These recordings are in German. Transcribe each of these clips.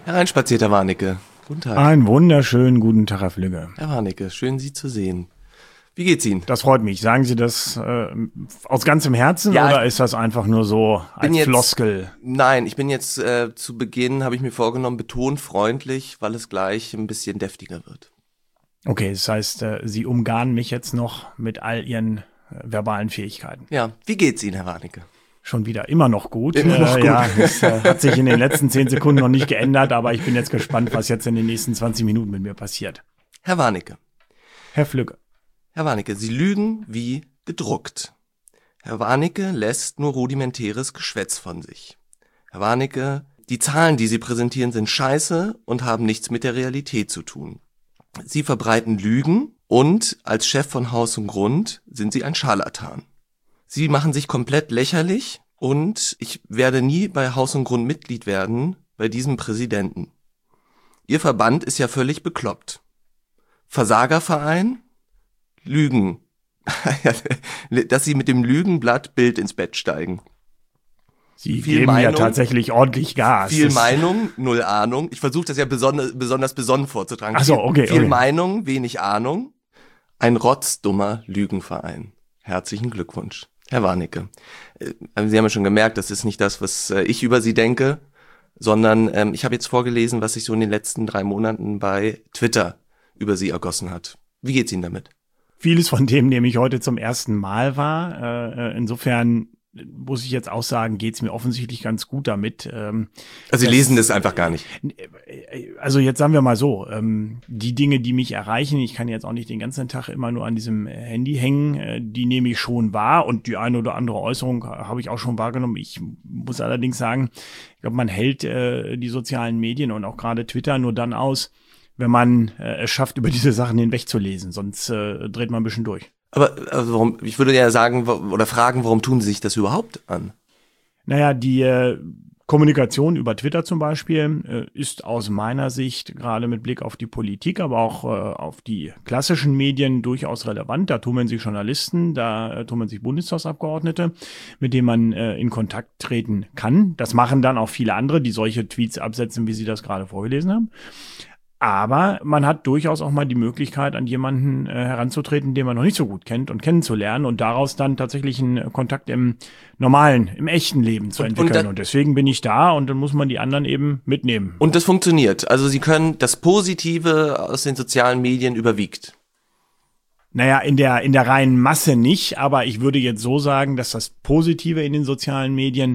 Hereinspaziert, Herr Warnecke. Guten Tag. Einen wunderschönen guten Tag, Herr Flügge. Herr Warnecke, schön Sie zu sehen. Wie geht's Ihnen? Das freut mich. Sagen Sie das aus ganzem Herzen oder ist das einfach nur so als Floskel? Nein, ich bin jetzt zu Beginn, habe ich mir vorgenommen, betont freundlich, weil es gleich ein bisschen deftiger wird. Okay, das heißt, Sie umgarnen mich jetzt noch mit all Ihren verbalen Fähigkeiten. Ja, wie geht's Ihnen, Herr Warnecke? Schon wieder immer noch gut. Immer noch gut. Ja, es hat sich in den letzten 10 Sekunden noch nicht geändert, aber ich bin jetzt gespannt, was jetzt in den nächsten 20 Minuten mit mir passiert. Herr Warnecke. Herr Flügge. Herr Warnecke, Sie lügen wie gedruckt. Herr Warnecke lässt nur rudimentäres Geschwätz von sich. Herr Warnecke, die Zahlen, die Sie präsentieren, sind scheiße und haben nichts mit der Realität zu tun. Sie verbreiten Lügen und als Chef von Haus und Grund sind Sie ein Scharlatan. Sie machen sich komplett lächerlich und ich werde nie bei Haus und Grund Mitglied werden, bei diesem Präsidenten. Ihr Verband ist ja völlig bekloppt. Versagerverein? Lügen. Dass Sie mit dem Lügenblatt Bild ins Bett steigen. Sie geben Meinung, ja tatsächlich ordentlich Gas. Viel Meinung, null Ahnung. Ich versuche das ja besonders besonnen vorzutragen. Ach so, okay. Viel Meinung, wenig Ahnung. Ein rotzdummer Lügenverein. Herzlichen Glückwunsch. Herr Warnecke, Sie haben ja schon gemerkt, das ist nicht das, was ich über Sie denke, sondern ich habe jetzt vorgelesen, was sich so in den letzten 3 Monaten bei Twitter über Sie ergossen hat. Wie geht's Ihnen damit? Vieles von dem nehme ich heute zum ersten Mal wahr. Insofern muss ich jetzt auch sagen, geht's mir offensichtlich ganz gut damit. Also Sie lesen das einfach gar nicht? Also jetzt sagen wir mal so, die Dinge, die mich erreichen, ich kann jetzt auch nicht den ganzen Tag immer nur an diesem Handy hängen, die nehme ich schon wahr und die eine oder andere Äußerung habe ich auch schon wahrgenommen. Ich muss allerdings sagen, ich glaube, man hält die sozialen Medien und auch gerade Twitter nur dann aus, wenn man es schafft, über diese Sachen hinwegzulesen, sonst dreht man ein bisschen durch. Aber also warum? Ich würde ja sagen oder fragen, warum tun Sie sich das überhaupt an? Naja, die Kommunikation über Twitter zum Beispiel ist aus meiner Sicht gerade mit Blick auf die Politik, aber auch auf die klassischen Medien durchaus relevant. Da tummeln sich Journalisten, da tummeln sich Bundestagsabgeordnete, mit denen man in Kontakt treten kann. Das machen dann auch viele andere, die solche Tweets absetzen, wie Sie das gerade vorgelesen haben. Aber man hat durchaus auch mal die Möglichkeit, an jemanden heranzutreten, den man noch nicht so gut kennt und kennenzulernen und daraus dann tatsächlich einen Kontakt im echten Leben zu entwickeln. Und deswegen bin ich da und dann muss man die anderen eben mitnehmen. Und das funktioniert. Also Sie können, das Positive aus den sozialen Medien überwiegt. Naja, in der reinen Masse nicht, aber ich würde jetzt so sagen, dass das Positive in den sozialen Medien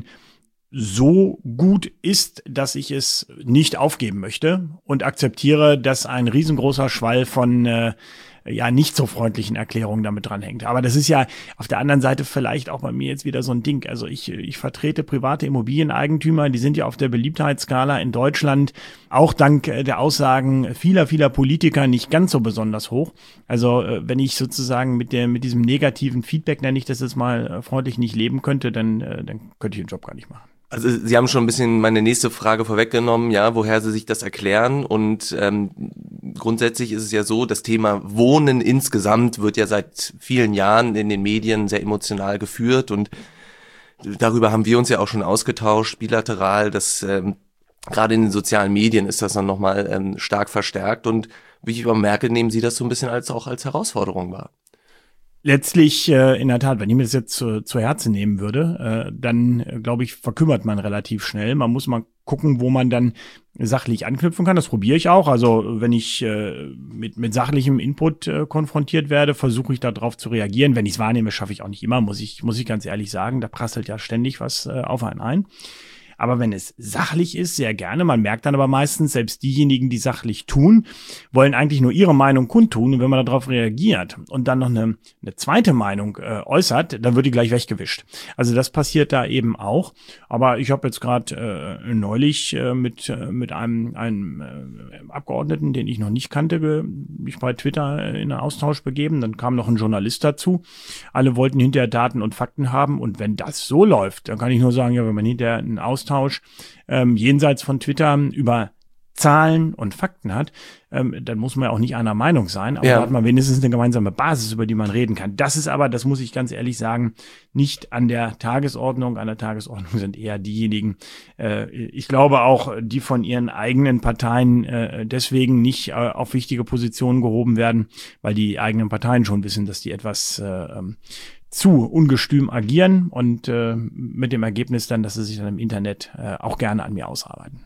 so gut ist, dass ich es nicht aufgeben möchte und akzeptiere, dass ein riesengroßer Schwall von nicht so freundlichen Erklärungen damit dranhängt. Aber das ist ja auf der anderen Seite vielleicht auch bei mir jetzt wieder so ein Ding. Also ich vertrete private Immobilieneigentümer, die sind ja auf der Beliebtheitsskala in Deutschland auch dank der Aussagen vieler Politiker nicht ganz so besonders hoch. Also wenn ich sozusagen mit diesem negativen Feedback, nenne ich das jetzt mal freundlich, nicht leben könnte, dann könnte ich den Job gar nicht machen. Also Sie haben schon ein bisschen meine nächste Frage vorweggenommen, ja, woher Sie sich das erklären. Und grundsätzlich ist es ja so, das Thema Wohnen insgesamt wird ja seit vielen Jahren in den Medien sehr emotional geführt. Und darüber haben wir uns ja auch schon ausgetauscht, bilateral. Dass gerade in den sozialen Medien ist das dann nochmal stark verstärkt. Und wie ich aber merke, nehmen Sie das so ein bisschen als Herausforderung wahr. Letztlich, in der Tat, wenn ich mir das jetzt zu Herzen nehmen würde, dann, glaube ich, verkümmert man relativ schnell. Man muss mal gucken, wo man dann sachlich anknüpfen kann. Das probiere ich auch. Also wenn ich mit sachlichem Input konfrontiert werde, versuche ich darauf zu reagieren. Wenn ich es wahrnehme, schaffe ich auch nicht immer, muss ich ganz ehrlich sagen. Da prasselt ja ständig was auf einen ein. Aber wenn es sachlich ist, sehr gerne. Man merkt dann aber meistens, selbst diejenigen, die sachlich tun, wollen eigentlich nur ihre Meinung kundtun. Und wenn man darauf reagiert und dann noch eine zweite Meinung äußert, dann wird die gleich weggewischt. Also das passiert da eben auch. Aber ich habe jetzt gerade neulich mit einem Abgeordneten, den ich noch nicht kannte, mich bei Twitter in einen Austausch begeben. Dann kam noch ein Journalist dazu. Alle wollten hinterher Daten und Fakten haben. Und wenn das so läuft, dann kann ich nur sagen, ja, wenn man hinterher einen Austausch jenseits von Twitter über Zahlen und Fakten hat, dann muss man ja auch nicht einer Meinung sein, aber da hat man wenigstens eine gemeinsame Basis, über die man reden kann. Das ist aber, das muss ich ganz ehrlich sagen, nicht an der Tagesordnung. An der Tagesordnung sind eher diejenigen, ich glaube auch, die von ihren eigenen Parteien deswegen nicht auf wichtige Positionen gehoben werden, weil die eigenen Parteien schon wissen, dass die etwas zu ungestüm agieren und mit dem Ergebnis dann, dass sie sich dann im Internet auch gerne an mir ausarbeiten.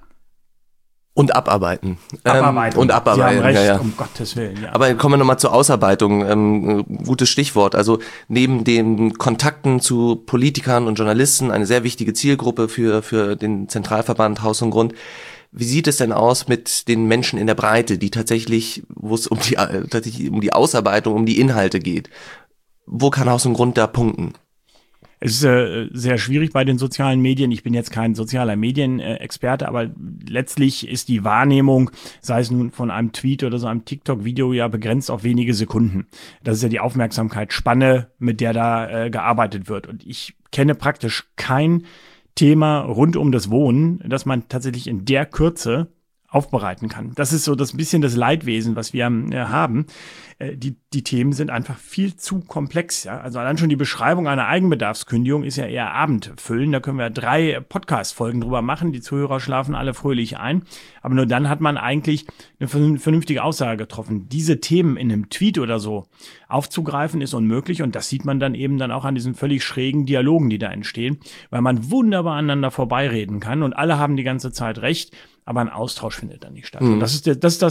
Und abarbeiten. Und abarbeiten. Sie haben recht, um Gottes Willen. Ja. Aber kommen wir nochmal zur Ausarbeitung. Gutes Stichwort. Also neben den Kontakten zu Politikern und Journalisten, eine sehr wichtige Zielgruppe für den Zentralverband Haus und Grund. Wie sieht es denn aus mit den Menschen in der Breite, die tatsächlich, wo es um die Ausarbeitung, um die Inhalte geht? Wo kann Haus und Grund da punkten? Es ist sehr schwierig bei den sozialen Medien. Ich bin jetzt kein sozialer Medienexperte, aber letztlich ist die Wahrnehmung, sei es nun von einem Tweet oder so einem TikTok-Video, ja begrenzt auf wenige Sekunden. Das ist ja die Aufmerksamkeitsspanne, mit der da gearbeitet wird. Und ich kenne praktisch kein Thema rund um das Wohnen, das man tatsächlich in der Kürze aufbereiten kann. Das ist so das bisschen das Leidwesen, was wir haben. Die Themen sind einfach viel zu komplex. Ja? Also allein schon die Beschreibung einer Eigenbedarfskündigung ist ja eher Abendfüllen. Da können wir 3 Podcast-Folgen drüber machen. Die Zuhörer schlafen alle fröhlich ein. Aber nur dann hat man eigentlich eine vernünftige Aussage getroffen. Diese Themen in einem Tweet oder so aufzugreifen ist unmöglich. Und das sieht man dann eben dann auch an diesen völlig schrägen Dialogen, die da entstehen, weil man wunderbar aneinander vorbeireden kann und alle haben die ganze Zeit recht. Aber ein Austausch findet dann nicht statt. Und das ist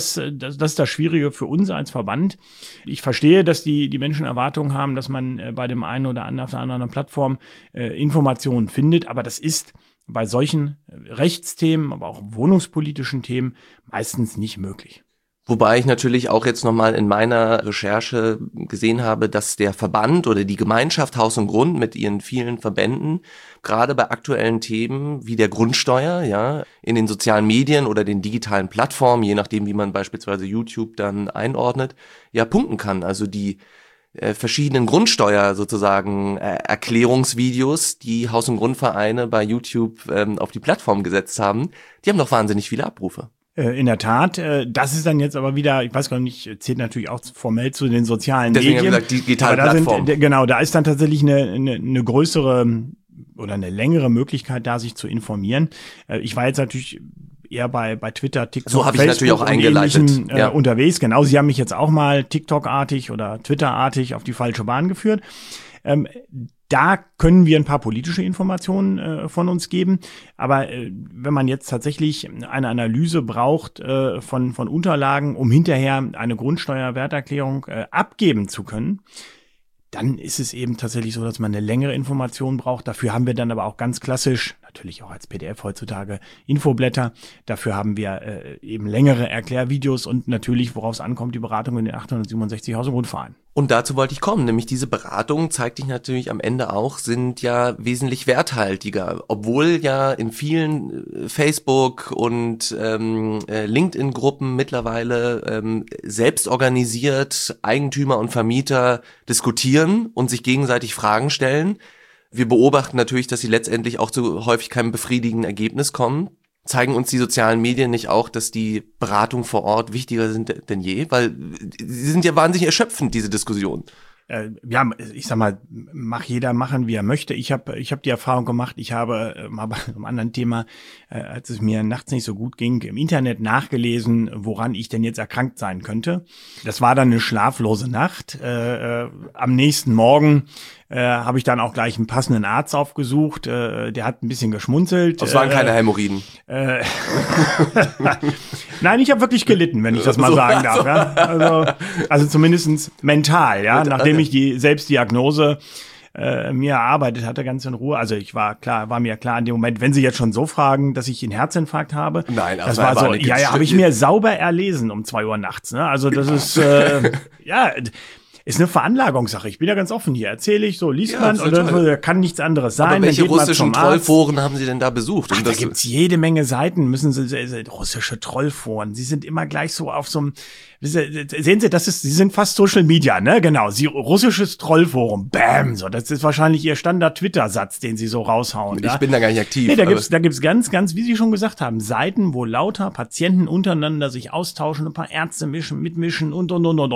das Schwierige für uns als Verband. Ich verstehe, dass die Menschen Erwartungen haben, dass man bei dem einen oder anderen auf einer anderen Plattform Informationen findet. Aber das ist bei solchen Rechtsthemen, aber auch wohnungspolitischen Themen meistens nicht möglich. Wobei ich natürlich auch jetzt nochmal in meiner Recherche gesehen habe, dass der Verband oder die Gemeinschaft Haus und Grund mit ihren vielen Verbänden gerade bei aktuellen Themen wie der Grundsteuer, ja, in den sozialen Medien oder den digitalen Plattformen, je nachdem, wie man beispielsweise YouTube dann einordnet, ja, punkten kann. Also die verschiedenen Grundsteuer sozusagen Erklärungsvideos, die Haus- und Grundvereine bei YouTube auf die Plattform gesetzt haben, die haben doch wahnsinnig viele Abrufe. In der Tat, das ist dann jetzt aber wieder, ich weiß gar nicht, zählt natürlich auch formell zu den sozialen Medien. Deswegen habe ich gesagt, digitale Plattform. Genau, da ist dann tatsächlich eine größere oder eine längere Möglichkeit da, sich zu informieren. Ich war jetzt natürlich eher bei Twitter, TikTok, so habe ich natürlich auch eingeleitet, unterwegs. Genau, Sie haben mich jetzt auch mal TikTok-artig oder Twitter-artig auf die falsche Bahn geführt. Da können wir ein paar politische Informationen von uns geben. Aber wenn man jetzt tatsächlich eine Analyse braucht von Unterlagen, um hinterher eine Grundsteuerwerterklärung abgeben zu können, dann ist es eben tatsächlich so, dass man eine längere Information braucht. Dafür haben wir dann aber auch ganz klassisch, natürlich auch als PDF heutzutage, Infoblätter. Dafür haben wir eben längere Erklärvideos und natürlich, worauf es ankommt, die Beratung in den 867 Haus- und Grundvereinen. Und dazu wollte ich kommen, nämlich diese Beratung, zeigt sich natürlich am Ende auch, sind ja wesentlich werthaltiger, obwohl ja in vielen Facebook- und LinkedIn-Gruppen mittlerweile selbst organisiert Eigentümer und Vermieter diskutieren und sich gegenseitig Fragen stellen. Wir beobachten natürlich, dass sie letztendlich auch zu häufig keinem befriedigenden Ergebnis kommen. Zeigen uns die sozialen Medien nicht auch, dass die Beratungen vor Ort wichtiger sind denn je? Weil sie sind ja wahnsinnig erschöpfend, diese Diskussion. Ja, ich sag mal, jeder machen, wie er möchte. Ich hab die Erfahrung gemacht, ich habe mal bei einem anderen Thema, als es mir nachts nicht so gut ging, im Internet nachgelesen, woran ich denn jetzt erkrankt sein könnte. Das war dann eine schlaflose Nacht. Am nächsten Morgen habe ich dann auch gleich einen passenden Arzt aufgesucht. Der hat ein bisschen geschmunzelt. Das waren keine Hämorrhoiden. Nein, ich habe wirklich gelitten, wenn ich das mal sagen darf. Ja? Also zumindest mental, ja, nachdem ich die Selbstdiagnose mir erarbeitet hatte, ganz in Ruhe. Also war mir klar in dem Moment, wenn Sie jetzt schon so fragen, dass ich einen Herzinfarkt habe. Nein, das war so, habe ich mir sauber erlesen um 2 Uhr nachts. Ne? Also das ist, Ist eine Veranlagungssache. Ich bin ja ganz offen hier. Erzähle ich so, liest man und dann kann nichts anderes sein. Aber welche dann geht russischen Trollforen haben Sie denn da besucht? Ach, da gibt's jede Menge Seiten, russische Trollforen. Sie sind immer gleich so auf so einem, sehen Sie, Sie sind fast Social Media, ne? Genau. Russisches Trollforum. Bam! So, das ist wahrscheinlich Ihr Standard-Twitter-Satz, den Sie so raushauen. Ich bin da gar nicht aktiv. Nee, da gibt's ganz, wie Sie schon gesagt haben, Seiten, wo lauter Patienten untereinander sich austauschen, ein paar Ärzte mitmischen und.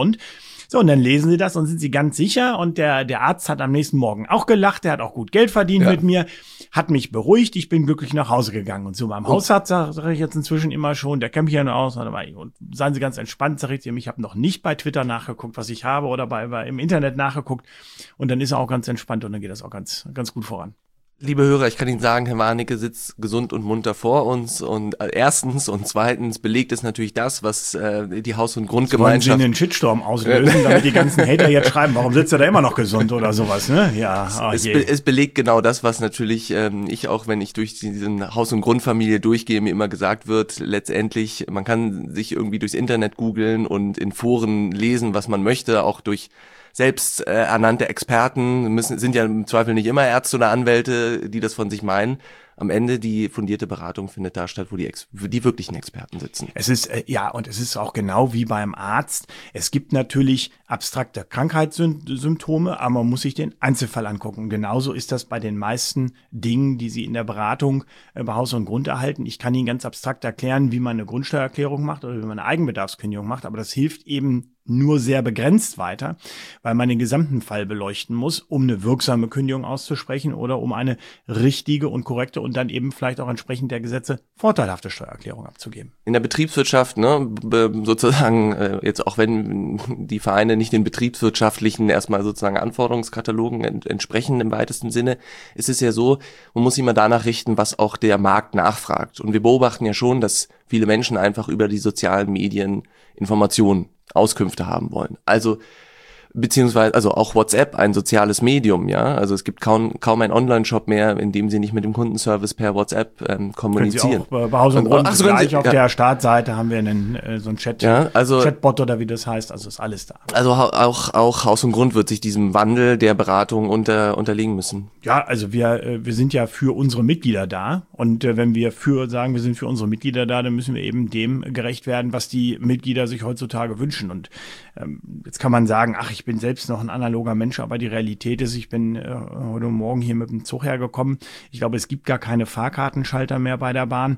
So, und dann lesen Sie das und sind Sie ganz sicher. Und der Arzt hat am nächsten Morgen auch gelacht. Der hat auch gut Geld verdient mit mir, hat mich beruhigt. Ich bin glücklich nach Hause gegangen. Und so beim Hausarzt sage ich jetzt inzwischen immer schon, der kennt mich ja noch aus. Und seien Sie ganz entspannt, sage ich ihm, ich habe noch nicht bei Twitter nachgeguckt, was ich habe, oder im Internet nachgeguckt. Und dann ist er auch ganz entspannt und dann geht das auch ganz, ganz gut voran. Liebe Hörer, ich kann Ihnen sagen, Herr Warnecke sitzt gesund und munter vor uns und erstens und zweitens belegt es natürlich das, was die Haus- und Grundgemeinschaft... Wollen Sie einen Shitstorm auslösen, damit die ganzen Hater jetzt schreiben, warum sitzt er da immer noch gesund oder sowas, ne? Ja, es belegt genau das, was natürlich ich auch, wenn ich durch diesen Haus- und Grundfamilie durchgehe, mir immer gesagt wird, letztendlich, man kann sich irgendwie durchs Internet googeln und in Foren lesen, was man möchte, auch durch selbst ernannte Experten sind ja im Zweifel nicht immer Ärzte oder Anwälte, die das von sich meinen. Am Ende die fundierte Beratung findet da statt, wo die wirklichen Experten sitzen. Es ist, und es ist auch genau wie beim Arzt. Es gibt natürlich abstrakte Krankheitssymptome, aber man muss sich den Einzelfall angucken. Genauso ist das bei den meisten Dingen, die Sie in der Beratung bei Haus und Grund erhalten. Ich kann Ihnen ganz abstrakt erklären, wie man eine Grundsteuererklärung macht oder wie man eine Eigenbedarfskündigung macht, aber das hilft eben nur sehr begrenzt weiter, weil man den gesamten Fall beleuchten muss, um eine wirksame Kündigung auszusprechen oder um eine richtige und korrekte und dann eben vielleicht auch entsprechend der Gesetze vorteilhafte Steuererklärung abzugeben. In der Betriebswirtschaft, ne, sozusagen, jetzt auch wenn die Vereine nicht den betriebswirtschaftlichen erstmal sozusagen Anforderungskatalogen entsprechen im weitesten Sinne, ist es ja so, man muss sich mal danach richten, was auch der Markt nachfragt. Und wir beobachten ja schon, dass viele Menschen einfach über die sozialen Medien Informationen, Auskünfte haben wollen. Also auch WhatsApp, ein soziales Medium, ja. Also es gibt kaum ein Online-Shop mehr, in dem Sie nicht mit dem Kundenservice per WhatsApp kommunizieren. Können Sie auch bei Haus und Grund gleich auf der Startseite haben wir so einen Chatbot oder wie das heißt, also ist alles da. Also auch Haus und Grund wird sich diesem Wandel der Beratung unterliegen müssen. Ja, also wir sind ja für unsere Mitglieder da und wenn wir sagen, wir sind für unsere Mitglieder da, dann müssen wir eben dem gerecht werden, was die Mitglieder sich heutzutage wünschen. Und jetzt kann man sagen, ich bin selbst noch ein analoger Mensch, aber die Realität ist, ich bin heute Morgen hier mit dem Zug hergekommen. Ich glaube, es gibt gar keine Fahrkartenschalter mehr bei der Bahn.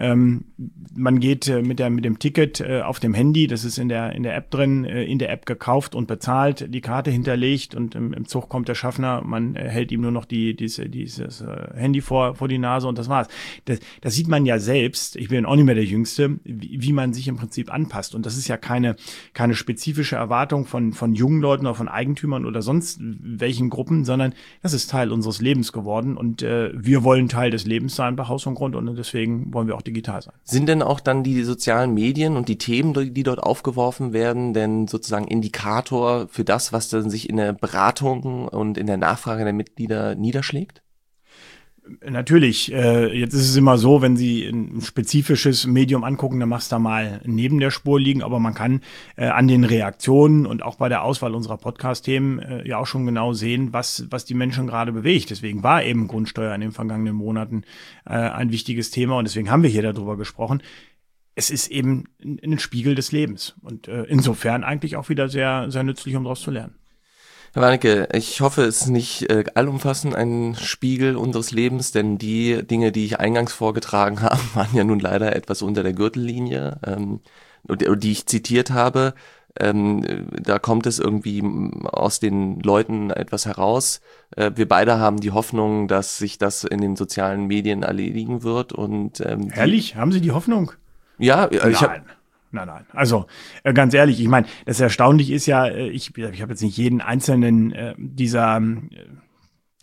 Man geht mit dem Ticket auf dem Handy, das ist in der App drin, in der App gekauft und bezahlt, die Karte hinterlegt und im Zug kommt der Schaffner, man hält ihm nur noch dieses Handy vor die Nase und das war's. Das sieht man ja selbst, ich bin auch nicht mehr der Jüngste, wie man sich im Prinzip anpasst. Und das ist ja keine spezifische Erwartung von jungen Leuten oder von Eigentümern oder sonst welchen Gruppen, sondern das ist Teil unseres Lebens geworden und wir wollen Teil des Lebens sein bei Haus und Grund und deswegen wollen wir auch digital sein. Sind denn auch dann die sozialen Medien und die Themen, die dort aufgeworfen werden, denn sozusagen Indikator für das, was dann sich in der Beratung und in der Nachfrage der Mitglieder niederschlägt? Natürlich, jetzt ist es immer so, wenn Sie ein spezifisches Medium angucken, dann machst du da mal neben der Spur liegen, aber man kann an den Reaktionen und auch bei der Auswahl unserer Podcast-Themen ja auch schon genau sehen, was die Menschen gerade bewegt. Deswegen war eben Grundsteuer in den vergangenen Monaten ein wichtiges Thema und deswegen haben wir hier darüber gesprochen. Es ist eben ein Spiegel des Lebens und insofern eigentlich auch wieder sehr, sehr nützlich, um daraus zu lernen. Herr Warnecke, ich hoffe, es ist nicht allumfassend ein Spiegel unseres Lebens, denn die Dinge, die ich eingangs vorgetragen habe, waren ja nun leider etwas unter der Gürtellinie, die ich zitiert habe. Da kommt es irgendwie aus den Leuten etwas heraus. Wir beide haben die Hoffnung, dass sich das in den sozialen Medien erledigen wird. Und Ehrlich? Haben Sie die Hoffnung? Ja, Nein. Also ganz ehrlich, ich meine, das Erstaunliche ist ja, ich habe jetzt nicht jeden einzelnen dieser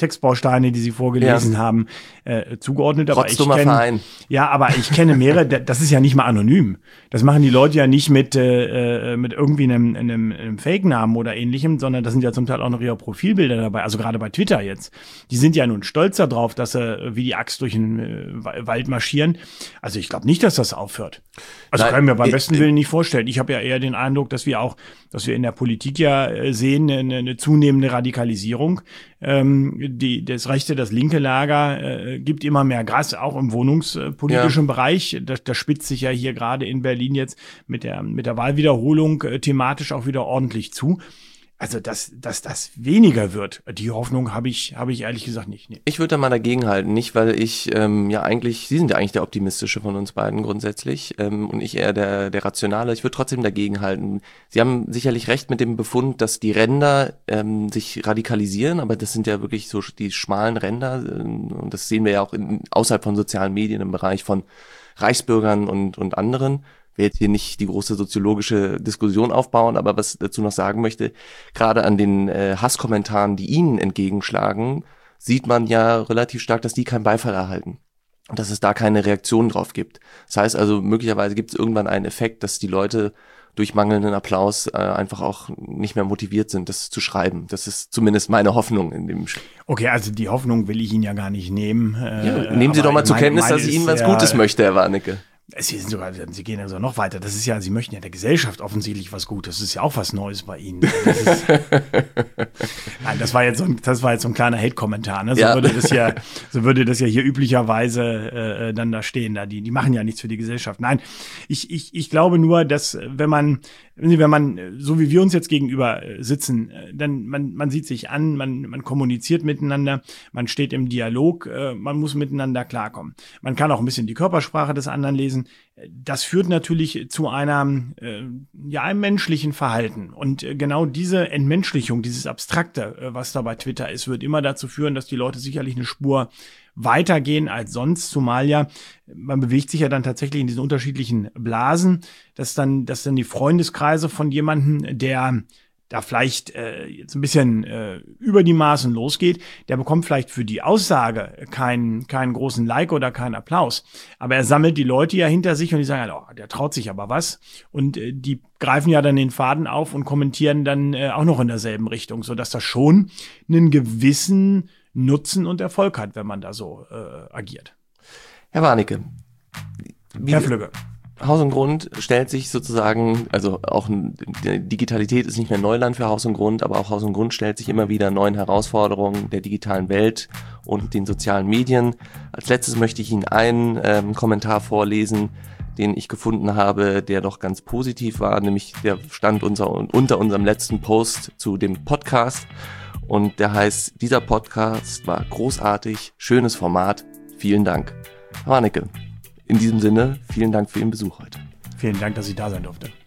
Textbausteine, die Sie vorgelesen haben, zugeordnet. Aber Verein. Ja, aber ich kenne mehrere, das ist ja nicht mal anonym. Das machen die Leute ja nicht mit irgendwie einem Fake-Namen oder ähnlichem, sondern das sind ja zum Teil auch noch ihre Profilbilder dabei, also gerade bei Twitter jetzt. Die sind ja nun stolz darauf, dass sie wie die Axt durch den Wald marschieren. Also ich glaube nicht, dass das aufhört. Also kann ich mir beim besten Willen nicht vorstellen. Ich habe ja eher den Eindruck, dass wir in der Politik ja sehen, eine zunehmende Radikalisierung. Das rechte, das linke Lager gibt immer mehr Gas, auch im wohnungspolitischen Bereich. Das spitzt sich ja hier gerade in Berlin jetzt mit der Wahlwiederholung thematisch auch wieder ordentlich zu. Also, dass das weniger wird, die Hoffnung habe ich ehrlich gesagt nicht. Nee. Ich würde da mal dagegen halten, nicht, weil ich Sie sind ja eigentlich der Optimistische von uns beiden grundsätzlich und ich eher der Rationale. Ich würde trotzdem dagegen halten. Sie haben sicherlich recht mit dem Befund, dass die Ränder sich radikalisieren, aber das sind ja wirklich so die schmalen Ränder und das sehen wir ja auch außerhalb von sozialen Medien im Bereich von Reichsbürgern und anderen. Ich will jetzt hier nicht die große soziologische Diskussion aufbauen, aber was ich dazu noch sagen möchte, gerade an den Hasskommentaren, die Ihnen entgegenschlagen, sieht man ja relativ stark, dass die keinen Beifall erhalten und dass es da keine Reaktion drauf gibt. Das heißt also, möglicherweise gibt es irgendwann einen Effekt, dass die Leute durch mangelnden Applaus einfach auch nicht mehr motiviert sind, das zu schreiben. Das ist zumindest meine Hoffnung in dem Okay, also die Hoffnung will ich Ihnen ja gar nicht nehmen. Nehmen Sie doch mal zur Kenntnis, dass ich Ihnen was Gutes möchte, Herr Warnecke. Sie gehen also noch weiter. Das ist ja, Sie möchten ja der Gesellschaft offensichtlich was Gutes. Das ist ja auch was Neues bei Ihnen. Nein, das war jetzt so ein kleiner Hate-Kommentar. Ne? So würde das ja hier üblicherweise dann da stehen. Die machen ja nichts für die Gesellschaft. Nein, ich glaube nur, dass wenn man, so wie wir uns jetzt gegenüber sitzen, dann man sieht sich an, man kommuniziert miteinander, man steht im Dialog, man muss miteinander klarkommen. Man kann auch ein bisschen die Körpersprache des anderen lesen. Das führt natürlich zu einem menschlichen Verhalten. Und genau diese Entmenschlichung, dieses Abstrakte, was da bei Twitter ist, wird immer dazu führen, dass die Leute sicherlich eine Spur weitergehen als sonst, zumal ja, man bewegt sich ja dann tatsächlich in diesen unterschiedlichen Blasen, dass dann die Freundeskreise von jemandem, der da vielleicht jetzt ein bisschen über die Maßen losgeht, der bekommt vielleicht für die Aussage keinen großen Like oder keinen Applaus. Aber er sammelt die Leute ja hinter sich und die sagen, oh, der traut sich aber was. Und die greifen ja dann den Faden auf und kommentieren dann auch noch in derselben Richtung, sodass das schon einen gewissen Nutzen und Erfolg hat, wenn man da so agiert. Herr Warnecke. Herr Flügge. Haus und Grund stellt sich sozusagen, also auch die Digitalität ist nicht mehr Neuland für Haus und Grund, aber auch Haus und Grund stellt sich immer wieder neuen Herausforderungen der digitalen Welt und den sozialen Medien. Als letztes möchte ich Ihnen einen Kommentar vorlesen, den ich gefunden habe, der doch ganz positiv war, nämlich der stand unter unserem letzten Post zu dem Podcast und der heißt, dieser Podcast war großartig, schönes Format, vielen Dank. Herr Warnecke. In diesem Sinne, vielen Dank für Ihren Besuch heute. Vielen Dank, dass ich da sein durfte.